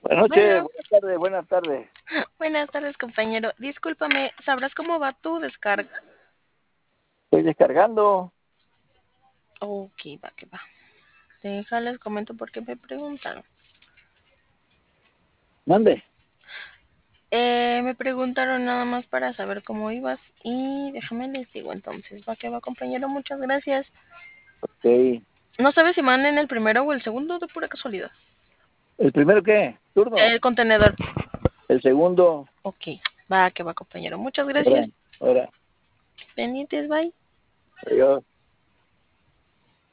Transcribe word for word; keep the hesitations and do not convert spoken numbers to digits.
Buenas noches, Bueno, buenas tardes, buenas tardes. buenas tardes, compañero. Discúlpame, ¿sabrás cómo va tu descarga? Estoy descargando. Ok, va que va. Déjales comento porque me preguntaron. Mande. Eh, me preguntaron nada más para saber cómo ibas y déjame les digo entonces. Va que va, compañero, muchas gracias. Ok. No sabes si van en el primero o el segundo de pura casualidad. ¿El primero qué? ¿Turno? El contenedor. El segundo. Ok, va que va, compañero. Muchas Ahora, gracias. ahora. Pendientes, bye. Adiós.